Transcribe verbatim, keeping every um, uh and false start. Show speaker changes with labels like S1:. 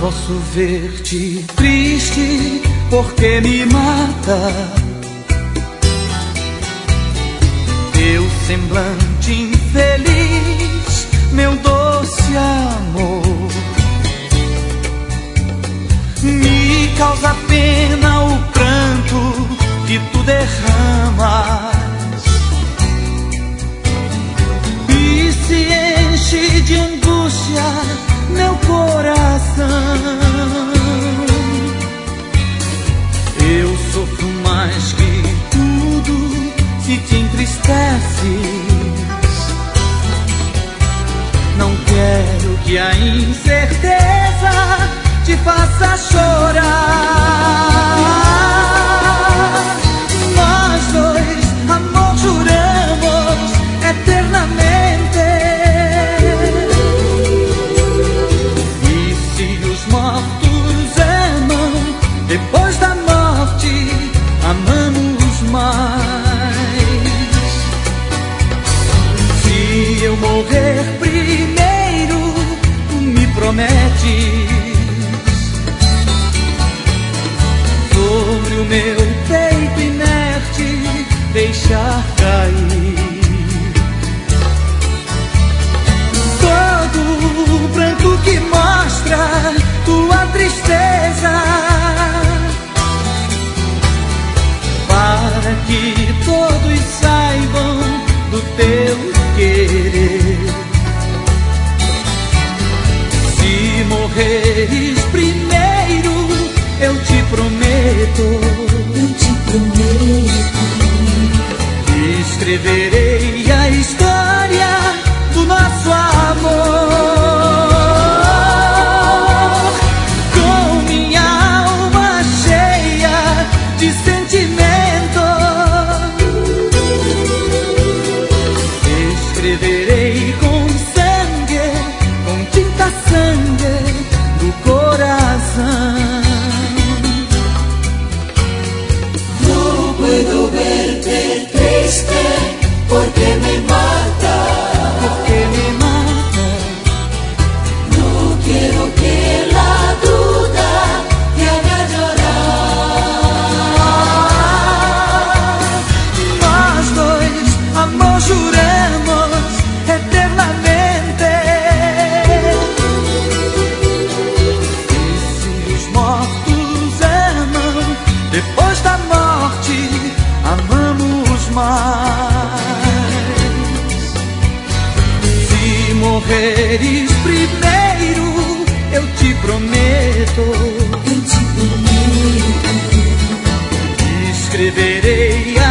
S1: posso ver-te triste porque me mata teu semblante infeliz, meu doce amor. Me causa pena o pranto que tu derramas e se enche de angústia meu coração. Eu sofro mais que tudo se te entristeces. Não quero que a incerteza te faça chorar. Nós dois, amor, juramos eternamente. E se os mortos amam, depois da morte amamos mais. Se eu morrer primeiro, tu me prometes sobre o meu peito inerte deixar cair todo o pranto que mostra tua tristeza, para que todos saibam do teu querer. Se morreres primeiro, eu te prometo,
S2: eu te prometo,
S1: escreverei a história do nosso amor com minha alma cheia de sentimento. Escreverei com sangue, com tinta sangue do coração.
S2: Puedo verte triste porque me mata,
S1: porque me mata.
S2: No quiero que la duda te haga llorar.
S1: Nós dois, amor, juramos eternamente. E se os mortos amam, depois da morte amamos mais. Se morreres primeiro, eu te prometo,
S2: eu te prometo,
S1: escreverei